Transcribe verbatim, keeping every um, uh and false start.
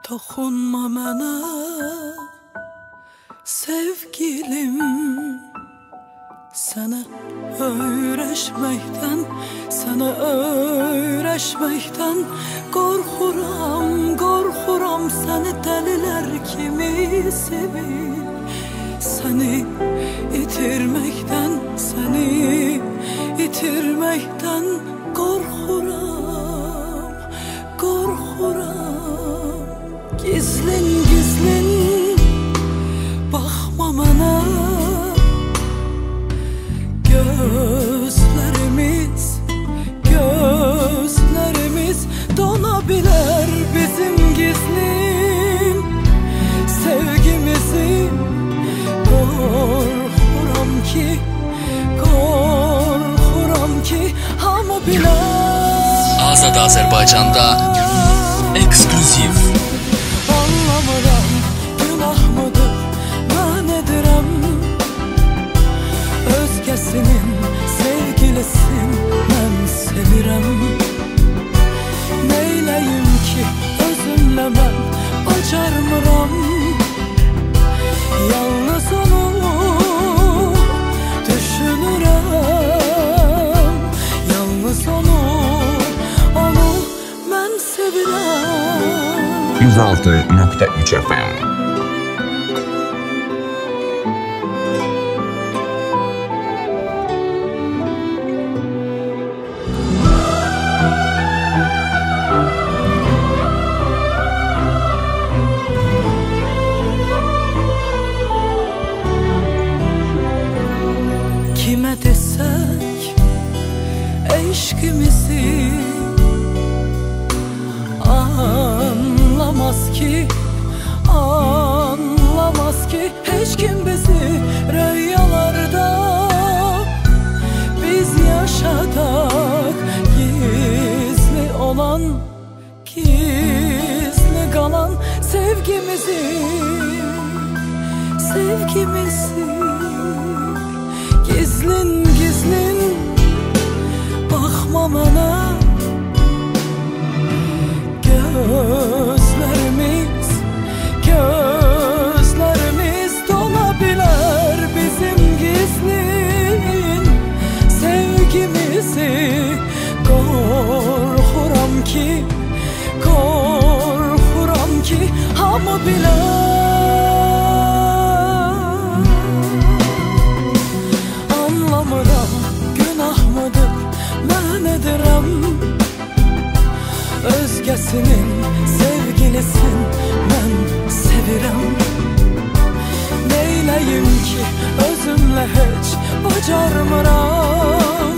Toxunma mənə sevgilim, sənə öyrəşməkdən, sənə öyrəşməkdən qorxuram, qorxuram səni dəlilər kimi sevib, səni itirməkdən, səni itirməkdən qorxuram, qorxuram. Gizlin, gizlin, baxma mənə, gözlərimiz, gözlərimiz dona bilər bizim gizlin sevgimizi. Qorxuram ki, qorxuram ki, hamı bilər. Azad Azərbaycanda ekskluziv. Anlamıram, günahmıdır, mən edirəm, özgəsinin sevgilisin, mən sevirəm. Neyləyim ki, özümlə mən bacarmıram, yalnız onu düşünürəm, yalnız onu, onu mən sevirəm. yüz altı nöqtə üç F M. Kimə desək eşqimizi anlamaz ki, anlamaz ki, heç kim bizi rüyalarda biz yaşadak, gizli olan, gizli qalan sevgimizi, sevgimizi. Gizlin, gizlin, baxma mənə, gözlərimiz, gözlərimiz dona bilər bizim gizlin sevgimizi. Qorxuram ki, qorxuram ki, hamı bilər. Anlamıram, günahmıdır, mən edirəm, özgəsinin sevgilisin, mən sevirəm. Neyləyim ki, özümlə heç bacarmıram,